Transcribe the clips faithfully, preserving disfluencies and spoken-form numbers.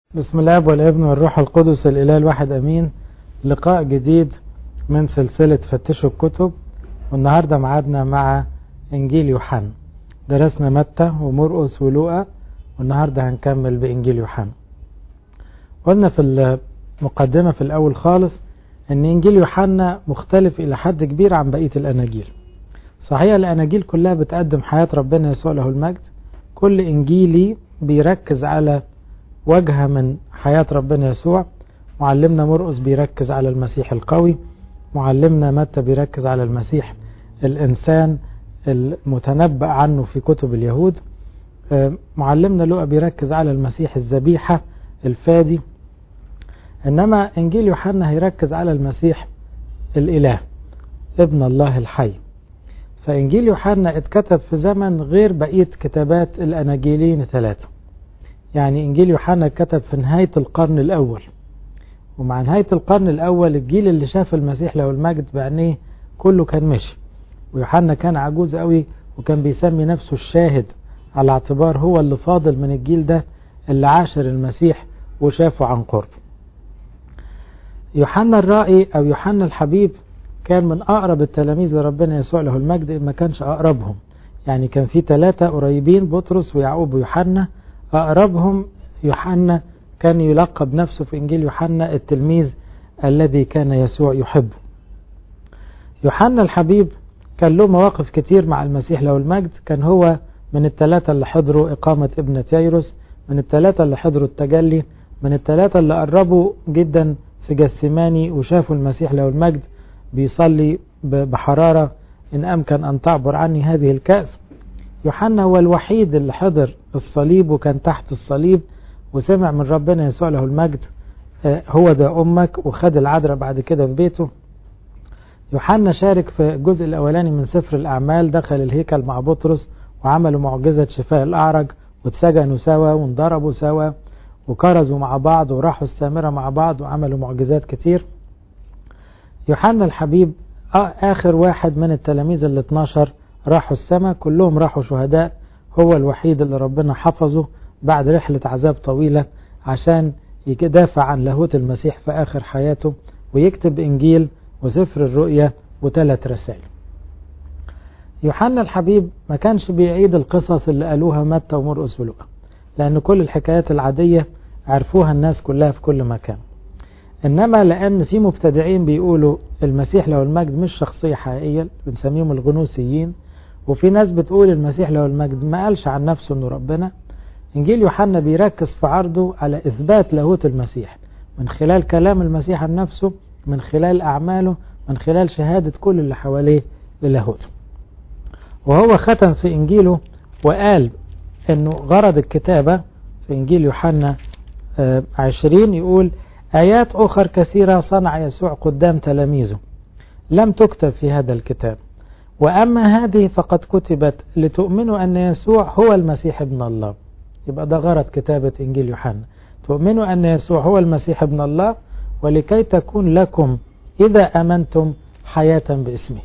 بسم الله والابن والروح القدس الإله الواحد أمين. لقاء جديد من سلسلة فتشوا الكتب، والنهاردة معادنا مع إنجيل يوحنا. درسنا متى ومرقس ولوقا، والنهاردة هنكمل بإنجيل يوحنا. قلنا في المقدمة في الأول خالص أن إنجيل يوحنا مختلف إلى حد كبير عن بقية الأناجيل. صحيح الأناجيل كلها بتقدم حياة ربنا يسوع له المجد، كل إنجيلي بيركز على وجهة من حياة ربنا يسوع. معلمنا مرقس بيركز على المسيح القوي، معلمنا متى بيركز على المسيح الإنسان المتنبأ عنه في كتب اليهود، معلمنا لوقا بيركز على المسيح الذبيحة الفادي. إنما إنجيل يوحنا هيركز على المسيح الإله ابن الله الحي. فإنجيل يوحنا اتكتب في زمن غير بقية كتابات الأناجيلين ثلاثة. يعني إنجيل يوحنا كتب في نهاية القرن الأول، ومع نهاية القرن الأول الجيل اللي شاف المسيح له المجد بعينيه كله كان مشي، ويوحنا كان عجوز قوي وكان بيسمي نفسه الشاهد، على اعتبار هو اللي فاضل من الجيل ده اللي عاشر المسيح وشافه عن قرب. يوحنا الرائي أو يوحنا الحبيب كان من أقرب التلاميذ لربنا يسوع له المجد، ما كانش أقربهم. يعني كان في ثلاثة قريبين، بطرس ويعقوب ويوحنا. أقربهم يوحنا كان يلقب نفسه في إنجيل يوحنا التلميذ الذي كان يسوع يحبه. يوحنا الحبيب كان له مواقف كتير مع المسيح له المجد. كان هو من الثلاثة اللي حضروا إقامة ابنة ييروس، من الثلاثة اللي حضروا التجلي، من الثلاثة اللي قربوا جدا في جثماني وشافوا المسيح له المجد بيصلي بحرارة: إن أمكن أن تعبر عني هذه الكأس. يوحنا هو الوحيد اللي حضر الصليب وكان تحت الصليب وسمع من ربنا يسوع له المجد: هو ده أمك، وخد العذراء بعد كده في بيته. يوحنا شارك في الجزء الأولاني من سفر الأعمال، دخل الهيكل مع بطرس وعملوا معجزة شفاء الأعرج، واتسجنوا سوا وانضربوا سوا وكرزوا مع بعض وراحوا السامرة مع بعض وعملوا معجزات كتير. يوحنا الحبيب آخر واحد من التلاميذ ال اثناشر راحوا السماء، كلهم راحوا شهداء. هو الوحيد اللي ربنا حفظه بعد رحلة عذاب طويلة عشان يدافع عن لاهوت المسيح في آخر حياته ويكتب إنجيل وسفر الرؤيا وثلاث رسائل. يوحنا الحبيب ما كانش بيعيد القصص اللي قالوها متى ومرقس ولوقا، لأن كل الحكايات العادية عرفوها الناس كلها في كل مكان. إنما لأن في مبتدعين بيقولوا المسيح له المجد مش شخصية حقيقية، بنسميهم الغنوسيين، وفي ناس بتقول المسيح له المجد ما قالش عن نفسه انه ربنا. انجيل يوحنا بيركز في عرضه على اثبات لاهوت المسيح من خلال كلام المسيح عن نفسه، من خلال اعماله، من خلال شهادة كل اللي حواليه للاهوته. وهو ختم في انجيله وقال انه غرض الكتابة في انجيل يوحنا عشرين يقول: ايات اخر كثيرة صنع يسوع قدام تلاميذه لم تكتب في هذا الكتاب، وأما هذه فقد كتبت لتؤمنوا أن يسوع هو المسيح ابن الله. يبقى ده غرض كتابة إنجيل يوحنا، تؤمنوا أن يسوع هو المسيح ابن الله، ولكي تكون لكم إذا أمنتم حياة باسمه.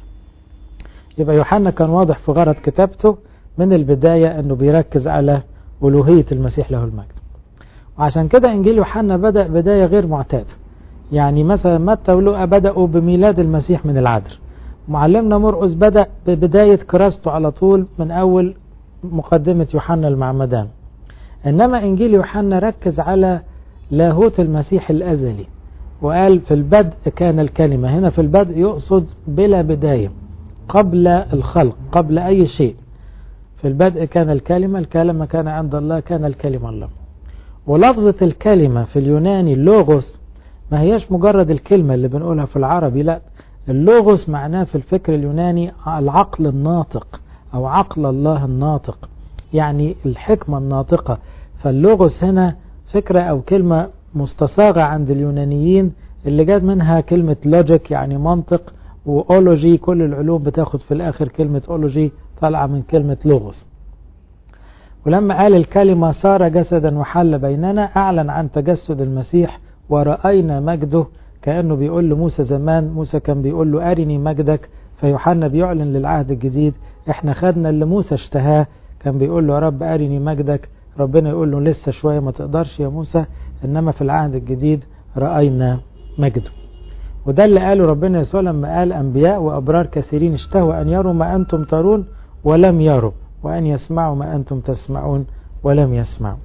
يبقى يوحنا كان واضح في غرض كتابته من البداية أنه بيركز على ألوهية المسيح له المجد. وعشان كده إنجيل يوحنا بدأ بداية غير معتادة. يعني مثلا متى ولوقا بدأوا بميلاد المسيح من العذراء، معلمنا مرقس بدأ ببداية كراسته على طول من أول مقدمة يوحنا المعمدان. إنما إنجيل يوحنا ركز على لاهوت المسيح الأزلي، وقال في البدء كان الكلمة. هنا في البدء يقصد بلا بداية، قبل الخلق، قبل أي شيء. في البدء كان الكلمة، الكلمة كان عند الله، كان الكلمة الله. ولفظة الكلمة في اليوناني اللوغوس ما هيش مجرد الكلمة اللي بنقولها في العربي، لا، اللوغوس معناه في الفكر اليوناني العقل الناطق أو عقل الله الناطق، يعني الحكمة الناطقة. فاللوغوس هنا فكرة أو كلمة مستصاغة عند اليونانيين اللي جاد منها كلمة لوجيك يعني منطق، وأولوجي كل العلوم بتاخد في الآخر كلمة أولوجي طالعة من كلمة لوغوس. ولما قال الكلمة صار جسدا وحل بيننا، أعلن عن تجسد المسيح ورأينا مجده، كأنه بيقول لموسى زمان، موسى كان بيقول له أرني مجدك، فيوحنا بيعلن للعهد الجديد احنا خدنا اللي موسى اشتهاه، كان بيقول له يا رب أرني مجدك، ربنا يقول له لسه شوية ما تقدرش يا موسى، إنما في العهد الجديد رأينا مجده. وده اللي قاله ربنا يسوع لما قال أنبياء وأبرار كثيرين اشتهوا أن يروا ما أنتم ترون ولم يروا، وأن يسمعوا ما أنتم تسمعون ولم يسمعوا.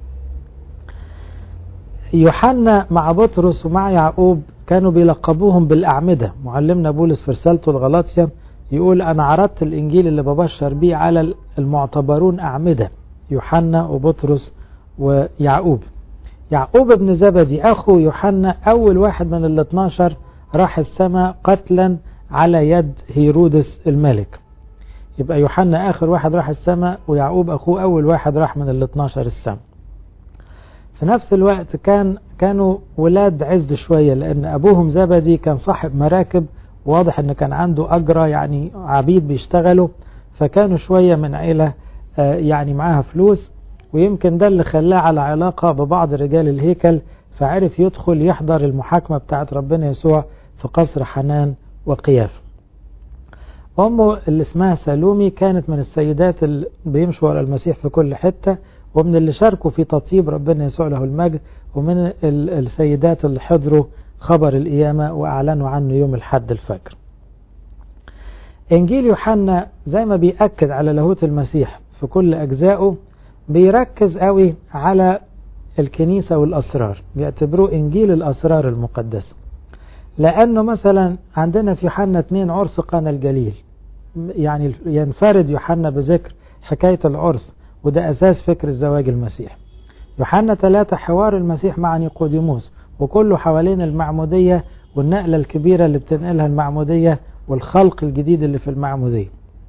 يوحنا مع بطرس ومع يعقوب كانوا بيلقبوهم بالأعمدة. معلمنا بولس في رسالته الغلاطية يقول أنا عرضت الإنجيل اللي ببشر بيه على المعتبرون أعمدة، يوحنا وبطرس ويعقوب. يعقوب ابن زبدي أخو يوحنا أول واحد من الاثناشر راح السماء قتلا على يد هيرودس الملك. يبقى يوحنا آخر واحد راح السماء، ويعقوب أخوه أول واحد راح من الاثناشر السماء. في نفس الوقت كان كانوا ولاد عز شوية، لأن أبوهم زبدي كان صاحب مراكب، واضح أن كان عنده أجرة يعني عبيد بيشتغلوا، فكانوا شوية من عيلة يعني معاها فلوس، ويمكن ده اللي خلاه على علاقة ببعض رجال الهيكل، فعرف يدخل يحضر المحاكمة بتاعت ربنا يسوع في قصر حنان وقياف. أمه اللي اسمها سالومي كانت من السيدات اللي بيمشوا ورا المسيح في كل حتة، ومن اللي شاركوا في تطيب ربنا يسوع له المجد، ومن السيدات اللي حضروا خبر القيامة وأعلنوا عنه يوم الحد الفجر. إنجيل يوحنا زي ما بيأكد على لاهوت المسيح في كل أجزائه، بيركز قوي على الكنيسة والأسرار، بيعتبروه إنجيل الأسرار المقدسة. لأنه مثلا عندنا في يوحنا اثنين عرس قانا الجليل، يعني ينفرد يوحنا بذكر حكاية العرس، وده أساس فكر الزواج المسيح. يوحنا ثلاثة حوار المسيح مع نيقوديموس، وكله حوالين المعمودية والنقلة الكبيرة اللي بتنقلها المعمودية والخلق الجديد اللي في المعمودية.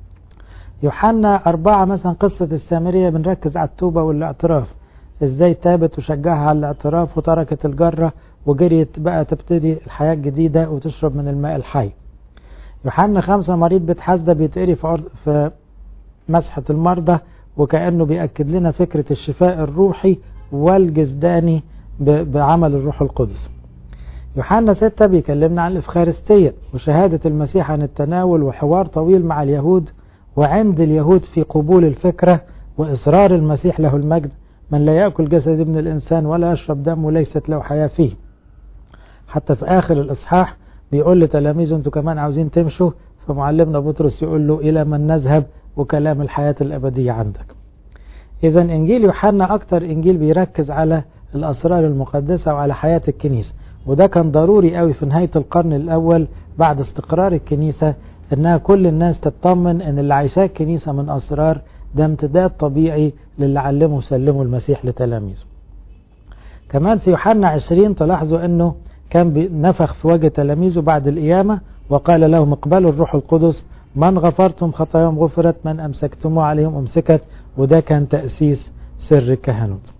يوحنا أربعة مثلا قصة السامرية بنركز على التوبة والاعتراف، ازاي تابت وشجعها على الاعتراف وتركت الجرة وجريت بقى تبتدي الحياة الجديدة وتشرب من الماء الحي. يوحنا خمسة مريض بيت حسدة بيتقري في مسحة المرضى، وكأنه بيأكد لنا فكرة الشفاء الروحي والجسداني بعمل الروح القدس. يوحنا ستة بيكلمنا عن الإفخارستية وشهادة المسيح عن التناول، وحوار طويل مع اليهود وعند اليهود في قبول الفكرة وإصرار المسيح له المجد، من لا يأكل جسد ابن الإنسان ولا يشرب دمه ليست له حياة فيه. حتى في آخر الإصحاح بيقول لتلاميذه انتوا كمان عاوزين تمشوا، فمعلمنا بطرس يقول له إلى من نذهب وكلام الحياة الأبدية عندك. إذا إنجيل يوحنا أكتر إنجيل بيركز على الأسرار المقدسة وعلى حياة الكنيسة، وده كان ضروري قوي في نهاية القرن الأول بعد استقرار الكنيسة، إنها كل الناس تطمن إن اللي عايشاه الكنيسة من أسرار ده امتداد طبيعي للي علمه وسلمه المسيح لتلاميذه. كمان في يوحنا عشرين تلاحظوا إنه كان نفخ في وجه تلاميذه بعد القيامة وقال لهم اقبلوا الروح القدس، من غفرتم خطاياهم غفرت، من أمسكتموا عليهم أمسكت، وده كان تأسيس سر الكهنوت.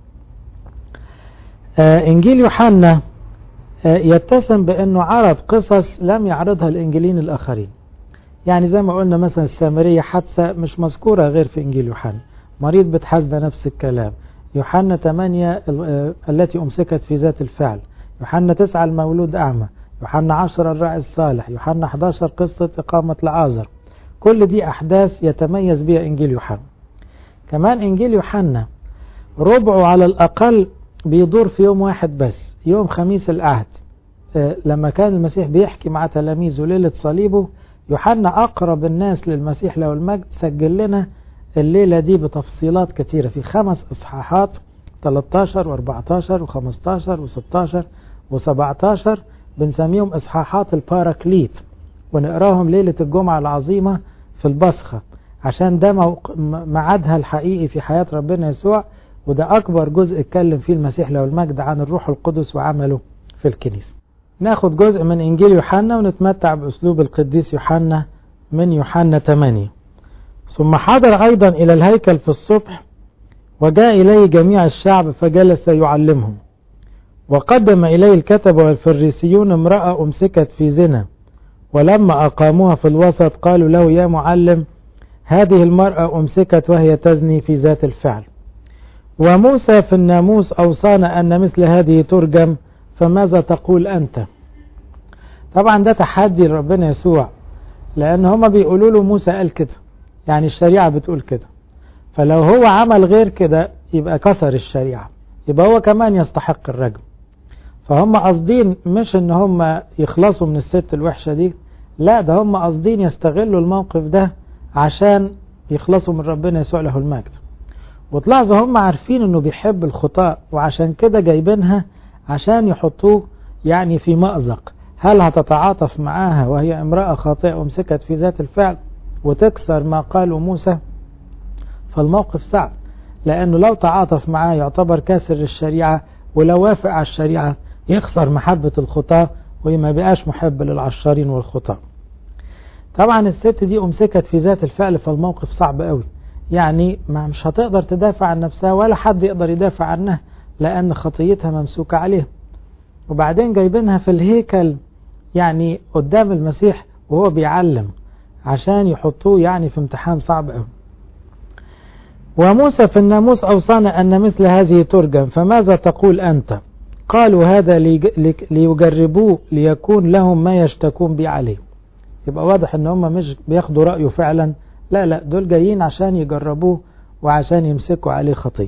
آه إنجيل يوحنا آه يتسم بأنه عرض قصص لم يعرضها الإنجيلين الآخرين. يعني زي ما قلنا مثلا السامرية حادثة مش مذكورة غير في إنجيل يوحنا، مريض بيت حسدة نفس الكلام، يوحنا ثمانية آه التي أمسكت في ذات الفعل، يوحنا تسعة المولود أعمى، يوحنا عشرة الراعي الصالح، يوحنا أحد عشر قصة إقامة لعازر. كل دي أحداث يتميز بها إنجيل يوحنا. كمان إنجيل يوحنا ربعه على الأقل بيدور في يوم واحد بس، يوم خميس العهد، أه لما كان المسيح بيحكي مع تلاميذه ليلة صليبه. يوحنا أقرب الناس للمسيح له المجد سجل لنا الليلة دي بتفصيلات كثيرة في خمس إصحاحات، ثلاثة عشر وأربعة عشر وخمسة عشر وستة عشر وسبعة عشر، بنسميهم إصحاحات الباراكليت، ونقراهم ليلة الجمعة العظيمة في البصخة، عشان ده معادها الحقيقي في حياة ربنا يسوع، وده أكبر جزء اتكلم فيه المسيح له المجد عن الروح القدس وعمله في الكنيسة. ناخد جزء من إنجيل يوحنا ونتمتع بأسلوب القديس يوحنا من يوحنا ثمانية. ثم حضر أيضا إلى الهيكل في الصبح، وجاء إليه جميع الشعب فجلس يعلمهم، وقدم إليه الكتبة والفريسيون امرأة أمسكت في زنا، ولما أقاموها في الوسط قالوا له يا معلم هذه المرأة أمسكت وهي تزني في ذات الفعل، وموسى في الناموس أوصانا أن مثل هذه ترجم، فماذا تقول أنت؟ طبعا ده تحدي لربنا يسوع، لأن هما بيقولوا له موسى قال كده، يعني الشريعة بتقول كده، فلو هو عمل غير كده يبقى كسر الشريعة، يبقى هو كمان يستحق الرجم. فهم قاصدين مش ان هم يخلصوا من الست الوحشة دي، لا ده هم قاصدين يستغلوا الموقف ده عشان يخلصوا من ربنا يسوع له المجد. وتلاحظوا هم عارفين انه بيحب الخطاة، وعشان كده جايبينها عشان يحطوه يعني في مأزق. هل هتتعاطف معاها وهي امرأة خاطئة ومسكت في ذات الفعل وتكسر ما قاله موسى؟ فالموقف صعب، لأنه لو تعاطف معاه يعتبر كاسر الشريعة، ولو وافق على الشريعة يخسر محبة الخطاة وما بقاش محب للعشارين والخطاة. طبعا الست دي أمسكت في ذات الفعل، فالموقف صعب قوي، يعني ما مش هتقدر تدافع عن نفسها ولا حد يقدر يدافع عنها لأن خطيتها ممسوكة عليه. وبعدين جايبينها في الهيكل يعني قدام المسيح وهو بيعلم عشان يحطوه يعني في امتحان صعب قوي. وموسى في الناموس أوصانا أن مثل هذه ترجم، فماذا تقول أنت؟ قالوا هذا ليجربوه ليكون لهم ما يشتكون به عليه. يبقى واضح ان هم مش بياخدوا رأيه فعلا، لا لا دول جايين عشان يجربوه وعشان يمسكوا عليه خطية.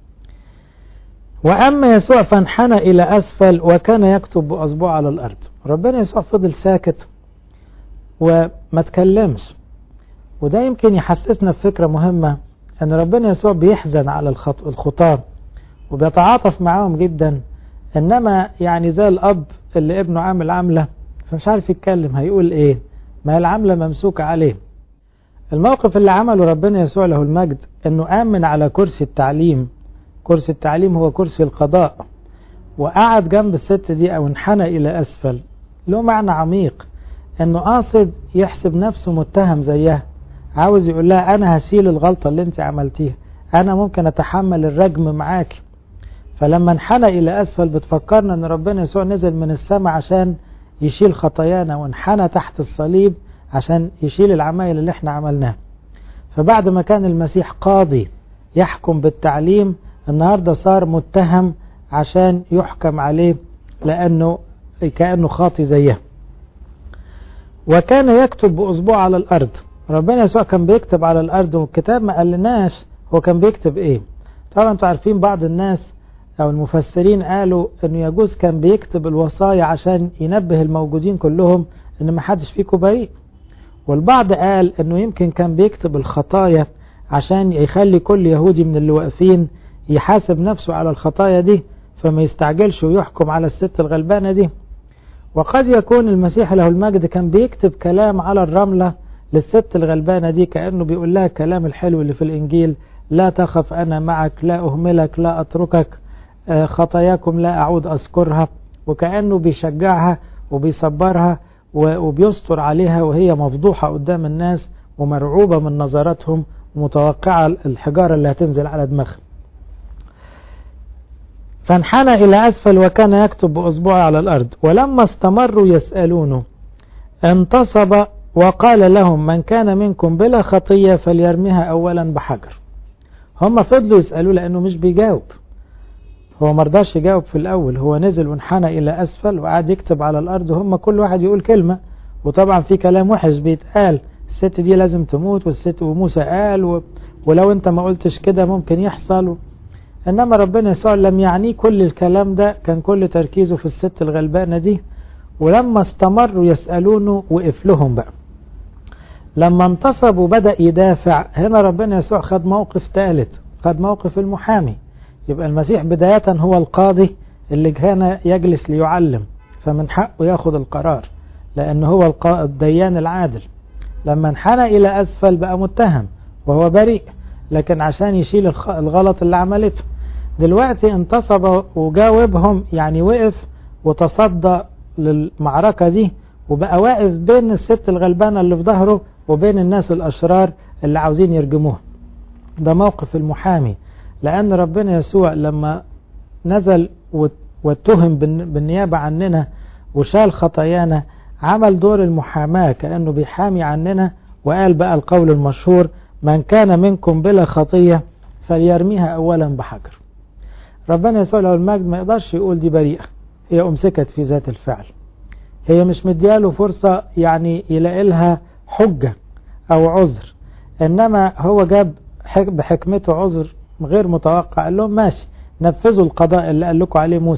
وأما يسوع فانحنى إلى أسفل وكان يكتب بأصبعه على الأرض. ربنا يسوع فضل ساكت وما تكلمش، وده يمكن يحسسنا بفكرة مهمة، أن ربنا يسوع بيحزن على الخطاة وبيتعاطف معاهم جدا، إنما يعني زي الأب اللي ابنه عامل عملة فمش عارف يتكلم هيقول إيه، ما العملة ممسوكة عليه. الموقف اللي عمله ربنا يسوع له المجد أنه آمن على كرسي التعليم. كرسي التعليم هو كرسي القضاء، وقعد جنب الست دي أو انحنى إلى أسفل، له معنى عميق، أنه قاصد يحسب نفسه متهم زيها، عاوز يقول لها أنا هسيل الغلطة اللي انت عملتيها، أنا ممكن أتحمل الرجم معاك. فلما انحنى إلى أسفل بتفكرنا أن ربنا يسوع نزل من السماء عشان يشيل خطايانا، وانحنى تحت الصليب عشان يشيل العمايل اللي احنا عملناها. فبعد ما كان المسيح قاضي يحكم بالتعليم، النهاردة صار متهم عشان يحكم عليه لأنه كأنه خاطي زيه. وكان يكتب بأصبعه على الأرض. ربنا يسوع كان بيكتب على الأرض، والكتاب ما قالناش هو كان بيكتب إيه. طبعا انتوا عارفين بعض الناس أو المفسرين قالوا أنه يجوز كان بيكتب الوصايا عشان ينبه الموجودين كلهم أن ما حدش فيكم بريء. والبعض قال أنه يمكن كان بيكتب الخطايا عشان يخلي كل يهودي من اللي واقفين يحاسب نفسه على الخطايا دي، فما يستعجلش ويحكم على الست الغلبانة دي. وقد يكون المسيح له المجد كان بيكتب كلام على الرملة للست الغلبانة دي، كأنه بيقول لها الكلام الحلو اللي في الإنجيل: لا تخف أنا معك، لا أهملك، لا أتركك، خطاياكم لا أعود أذكرها. وكأنه بيشجعها وبيصبرها وبيستر عليها وهي مفضوحة قدام الناس ومرعوبة من نظراتهم ومتوقعة الحجارة اللي هتنزل على دماغها. فانحنى إلى أسفل وكان يكتب بأصبعه على الأرض. ولما استمروا يسألونه انتصب وقال لهم: من كان منكم بلا خطية فليرميها أولا بحجر. هم فضلوا يسألوه لأنه مش بيجاوب، هو مرضاش يجاوب في الأول، هو نزل وانحنى إلى أسفل وقعد يكتب على الأرض، وهم كل واحد يقول كلمة، وطبعا في كلام وحش بيتقال، الست دي لازم تموت، والست وموسى قال و... ولو انت ما قلتش كده ممكن يحصل و... إنما ربنا يسوع لم يعنيه كل الكلام ده، كان كل تركيزه في الست الغلبانة دي. ولما استمروا يسألونه وقف لهم بقى. لما انتصب وبدأ يدافع، هنا ربنا يسوع خد موقف ثالث، خد موقف المحامي. يبقى المسيح بداية هو القاضي اللي كان يجلس ليعلم، فمن حقه ياخد القرار لأنه هو الديان العادل. لما انحنى إلى أسفل بقى متهم وهو بريء، لكن عشان يشيل الغلط اللي عملته. دلوقتي انتصب وجاوبهم، يعني وقف وتصدى للمعركة دي، وبقى واقف بين الست الغلبانة اللي في ظهره وبين الناس الأشرار اللي عاوزين يرجموه. ده موقف المحامي، لأن ربنا يسوع لما نزل واتهم بالنيابة عننا وشال خطايانا، عمل دور المحاماة كأنه بيحامي عننا، وقال بقى القول المشهور: من كان منكم بلا خطية فليرميها أولا بحجر. ربنا يسوع له المجد ما يقدرش يقول دي بريئة، هي أمسكت في ذات الفعل، هي مش مدياله فرصة يعني يلاقي لها حجة أو عذر، إنما هو جاب بحكمته عذر غير متوقع، قال لهم ماشي نفذوا القضاء اللي قال لكم عليه موسى،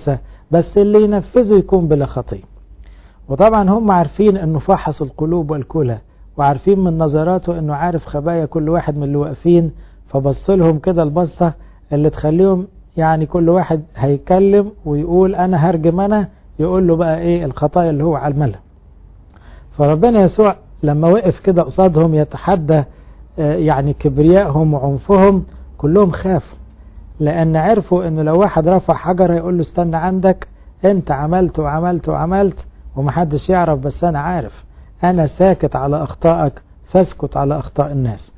بس اللي ينفذه يكون بلا خطية. وطبعا هم عارفين انه فحص القلوب والكلى، وعارفين من نظراته انه عارف خبايا كل واحد من اللي واقفين، فبص لهم كده البصة اللي تخليهم يعني كل واحد هيكلم ويقول انا هرجم، انا يقول له بقى ايه الخطايا اللي هو عملها. فربنا يسوع لما وقف كده قصادهم يتحدى يعني كبريائهم وعنفهم، كلهم خافوا، لان عرفوا انه لو واحد رفع حجر هيقول له استنى عندك، انت عملت وعملت وعملت ومحدش يعرف، بس انا عارف، انا ساكت على اخطائك فاسكت على اخطاء الناس.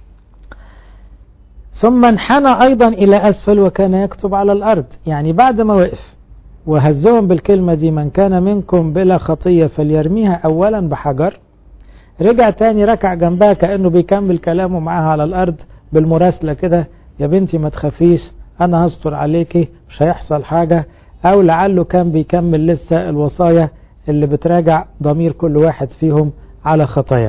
ثم انحنى ايضا الى اسفل وكان يكتب على الارض. يعني بعد ما وقف وهزهم بالكلمة دي من كان منكم بلا خطية فليرميها اولا بحجر، رجع تاني ركع جنبها كأنه بيكمل كلامه معاها على الارض بالمراسلة كده، يا بنتي ما تخافيش انا هستر عليكي مش هيحصل حاجة، او لعله كان بيكمل لسه الوصايا اللي بتراجع ضمير كل واحد فيهم على خطايا.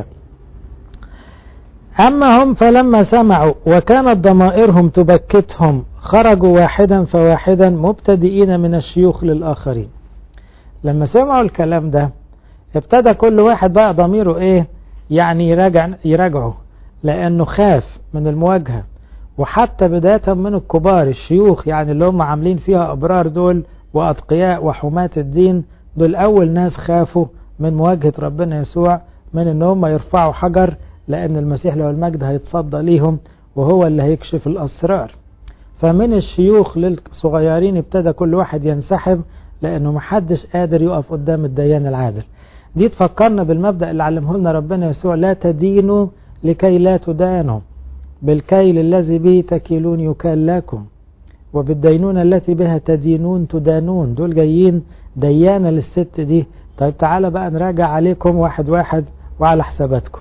أما هم فلما سمعوا وكانت ضمائرهم تبكتهم خرجوا واحدا فواحدا مبتدئين من الشيوخ للآخرين. لما سمعوا الكلام ده ابتدى كل واحد بقى ضميره ايه يعني يراجع يراجعه، لأنه خاف من المواجهة. وحتى بداية من الكبار الشيوخ يعني اللي هم عاملين فيها أبرار دول وأتقياء وحماة الدين، دول أول ناس خافوا من مواجهة ربنا يسوع، من ان هم يرفعوا حجر، لأن المسيح له المجد هيتصدى ليهم وهو اللي هيكشف الأسرار. فمن الشيوخ للصغيرين ابتدى كل واحد ينسحب، لأنه محدش قادر يقف قدام الديان العادل. دي تفكرنا بالمبدأ اللي علمه لنا ربنا يسوع، لا تدينوا لكي لا تدانوا، بالكيل الذي به تكيلون يكال لكم، وبالدينونة التي بها تدينون تدانون. دول جايين ديانة للست دي. طيب تعالى بقى نراجع عليكم واحد واحد وعلى حساباتكم.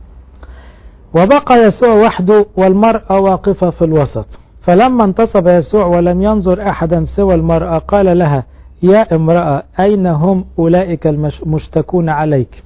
وبقى يسوع وحده والمرأة واقفة في الوسط. فلما انتصب يسوع ولم ينظر أحدا سوى المرأة قال لها يا امرأة أين هم أولئك المشتكون عليك؟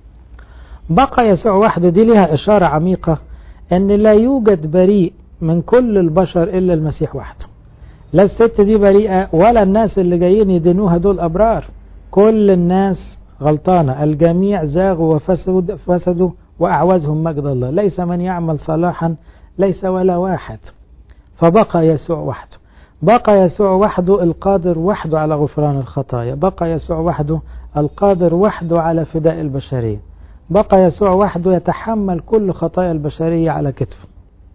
بقى يسوع وحده دي لها إشارة عميقة أن لا يوجد بريء من كل البشر إلا المسيح وحده. لا الست دي بريئة ولا الناس اللي جايين يدينوها دول أبرار، كل الناس غلطانة، الجميع زاغوا وفسدوا فسدوا وأعوزهم مجد الله، ليس من يعمل صلاحا ليس ولا واحد. فبقى يسوع وحده، بقى يسوع وحده القادر وحده على غفران الخطايا، بقى يسوع وحده القادر وحده على فداء البشرية، بقى يسوع وحده يتحمل كل خطايا البشرية على كتفه.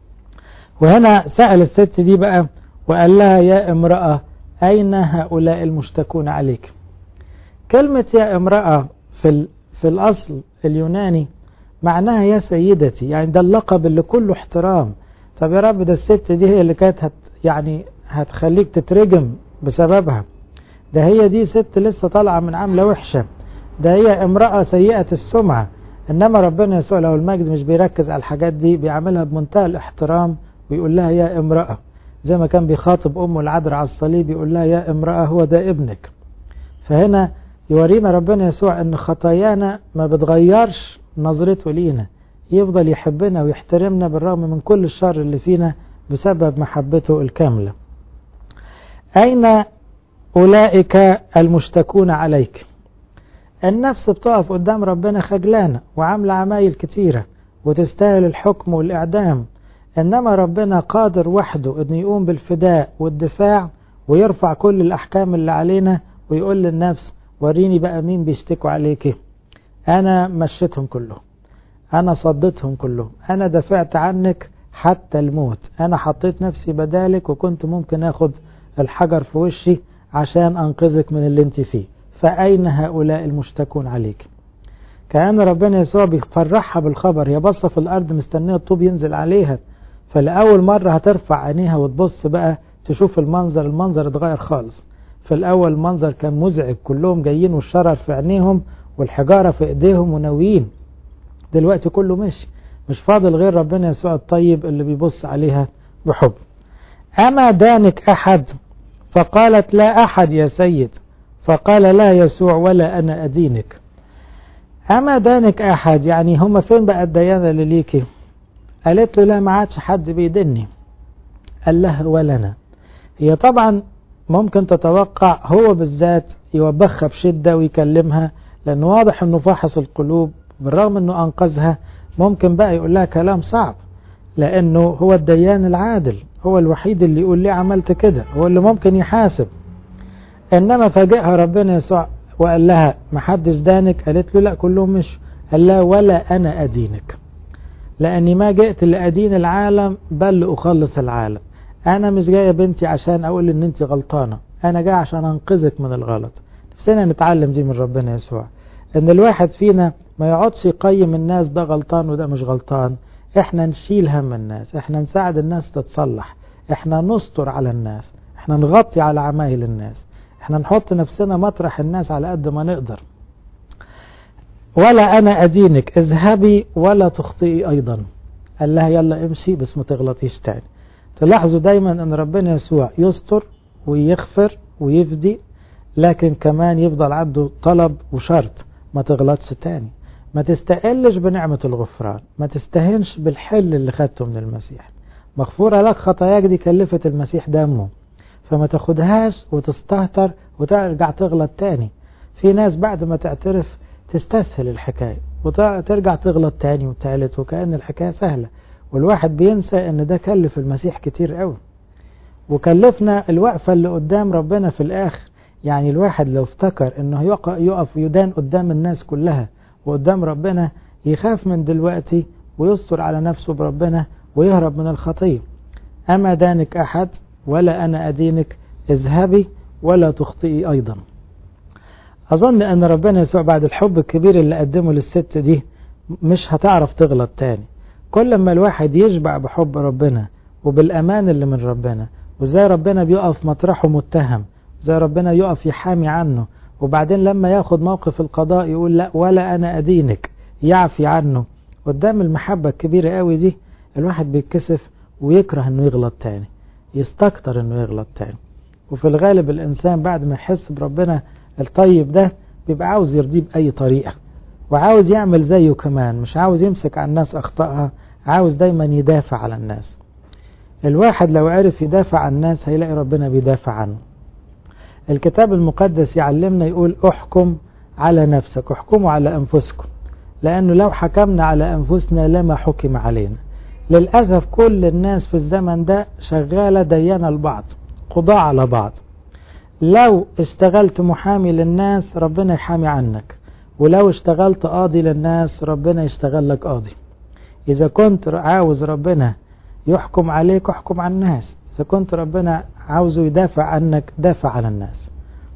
وهنا سأل الست دي بقى وقال لها يا امرأة أين هؤلاء المشتكون عليك؟ كلمة يا امرأة في, في الأصل اليوناني معناها يا سيدتي، يعني ده اللقب اللي كله احترام. طب يا رب ده الست دي هي اللي كانت هت يعني هتخليك تترجم بسببها، ده هي دي ست لسه طالعة من عاملة وحشة، ده هي امرأة سيئة السمعة. إنما ربنا يسوع له المجد مش بيركز على الحاجات دي، بيعملها بمنتهى الاحترام ويقول لها يا امرأة، زي ما كان بيخاطب أمه العذراء على الصليب يقول لها يا امرأة هو ده ابنك. فهنا يورينا ربنا يسوع ان خطايانا ما بتغيرش نظرته لينا، يفضل يحبنا ويحترمنا بالرغم من كل الشر اللي فينا بسبب محبته الكاملة. أين أولئك المشتكون عليك؟ النفس بتقف قدام ربنا خجلانة وعاملة عمايل كتيرة وتستاهل الحكم والإعدام، إنما ربنا قادر وحده أن يقوم بالفداء والدفاع ويرفع كل الأحكام اللي علينا ويقول للنفس وريني بقى مين بيشتكوا عليك. أنا مشيتهم كلهم، أنا صدتهم كلهم، أنا دفعت عنك حتى الموت، أنا حطيت نفسي بدالك وكنت ممكن أخد الحجر في وشي عشان أنقذك من اللي انت فيه، فأين هؤلاء المشتكون عليك؟ كأن ربنا يسوع بيفرحها بالخبر، هي بصة في الأرض مستنية الطوب ينزل عليها، فلأول مرة هترفع عينيها وتبص بقى تشوف المنظر، المنظر اتغير خالص. في الأول المنظر كان مزعج، كلهم جايين والشرر في عينيهم والحجارة في ايديهم وناويين، دلوقتي كله ماشي، مش فاضل غير ربنا يسوع الطيب اللي بيبص عليها بحب. أما دانك أحد؟ فقالت لا أحد يا سيد. فقال لا يسوع ولا أنا أدينك. أما دانك أحد يعني هم فين بقى الديانة اللي ليكي؟ قالت له لا ما عادش حد بيدني. قال لها ولنا. هي طبعا ممكن تتوقع هو بالذات يوبخها بشدة ويكلمها، لأنه واضح أنه فاحص القلوب، بالرغم أنه أنقذها ممكن بقى يقول لها كلام صعب، لأنه هو الديان العادل، هو الوحيد اللي يقول لي عملت كده، هو اللي ممكن يحاسب. إنما فاجئها ربنا يسوع وقال لها محدش دانك، قالت له لا كلهم مش، قال لها ولا أنا أدينك، لأني ما جئت لأدين العالم بل لأخلص العالم. أنا مش جاية بنتي عشان أقول إن أنت غلطانة، أنا جاي عشان أنقذك من الغلط. نفسنا نتعلم دي من ربنا يسوع، إن الواحد فينا ما يقعدش يقيم الناس ده غلطان وده مش غلطان. إحنا نشيل هم الناس، إحنا نساعد الناس تتصلح، إحنا نستر على الناس، إحنا نغطي على عمايل الناس، إحنا نحط نفسنا مطرح الناس على قد ما نقدر. ولا أنا أدينك، اذهبي ولا تخطئي أيضا. قال لها يلا امشي بس ما تغلطيش تاني. تلاحظوا دايما أن ربنا يسوع يستر ويغفر ويفدي، لكن كمان يفضل عنده طلب وشرط، ما تغلطش تاني، ما تستقلش بنعمة الغفران، ما تستهنش بالحل اللي خدته من المسيح. مغفورة لك خطاياك دي كلفت المسيح دمه، فما تاخدهاش وتستهتر وترجع تغلط تاني. في ناس بعد ما تعترف تستسهل الحكاية وترجع تغلط تاني وتالت، وكأن الحكاية سهلة، والواحد بينسى ان ده كلف المسيح كتير قوي، وكلفنا الوقفة اللي قدام ربنا في الآخر. يعني الواحد لو افتكر انه يقف يدان قدام الناس كلها وقدام ربنا، يخاف من دلوقتي ويستر على نفسه بربنا ويهرب من الخطية. أما دانك أحد ولا أنا أدينك، اذهبي ولا تخطئي أيضا. أظن أن ربنا يسوع بعد الحب الكبير اللي قدمه للست دي مش هتعرف تغلط تاني. كل ما الواحد يشبع بحب ربنا وبالأمان اللي من ربنا، وزي ربنا بيقف مطرحه متهم، زي ربنا يقف يحامي عنه، وبعدين لما ياخد موقف القضاء يقول لا ولا أنا أدينك، يعفي عنه. قدام المحبة الكبيرة قوي دي الواحد بيتكسف ويكره انه يغلط تاني، يستكتر انه يغلط تاني. وفي الغالب الإنسان بعد ما يحس بربنا الطيب ده بيبقى عاوز يرضيه بأي طريقة، وعاوز يعمل زيه كمان، مش عاوز يمسك على الناس أخطائها، عاوز دايما يدافع على الناس. الواحد لو عرف يدافع عن الناس هيلاقي ربنا بيدافع عنه. الكتاب المقدس يعلمنا يقول احكم على نفسك، احكموا على أنفسكم، لأنه لو حكمنا على أنفسنا لما حكم علينا. للأسف كل الناس في الزمن ده شغالة ديانة البعض، قضاء على بعض. لو اشتغلت محامي للناس ربنا يحامي عنك، ولو اشتغلت قاضي للناس ربنا يشتغل لك قاضي. إذا كنت عاوز ربنا يحكم عليك احكم على الناس، إذا كنت ربنا عاوزه يدافع عنك دافع عن الناس،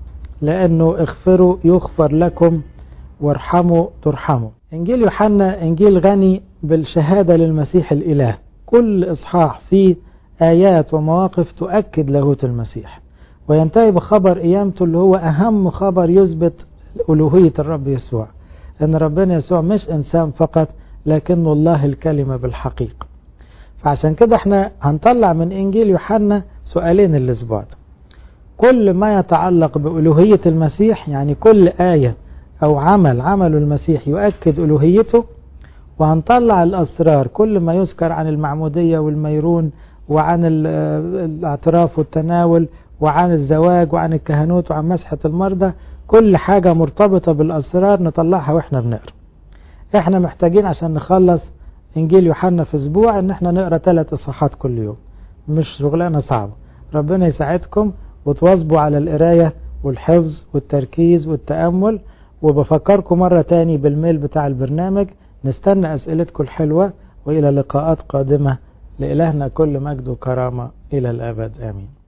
لأنه اغفروا يغفر لكم وارحموا ترحموا. إنجيل يوحنا إنجيل غني بالشهادة للمسيح الإله، كل إصحاح فيه آيات ومواقف تؤكد لاهوت المسيح، وينتهي بخبر قيامته اللي هو أهم خبر يثبت ألوهية الرب يسوع، أن ربنا يسوع مش إنسان فقط لكنه الله الكلمة بالحقيقة. فعشان كده احنا هنطلع من إنجيل يوحنا سؤالين الأسبوع ده. كل ما يتعلق بألوهية المسيح، يعني كل آية أو عمل عمله المسيح يؤكد ألوهيته، وهنطلع الأسرار كل ما يذكر عن المعمودية والميرون وعن الاعتراف والتناول وعن الزواج وعن الكهنوت وعن مسحة المرضى، كل حاجة مرتبطة بالأسرار نطلعها وإحنا بنقرأ. إحنا محتاجين عشان نخلص إنجيل يوحنا في أسبوع إن إحنا نقرأ ثلاث إصحاحات كل يوم، مش شغلانة صعبة. ربنا يساعدكم وتواظبوا على القراية والحفظ والتركيز والتأمل. وبفكركم مرة تاني بالميل بتاع البرنامج، نستنى أسئلتكم الحلوة، وإلى لقاءات قادمة. لإلهنا كل مجد وكرامة إلى الأبد آمين.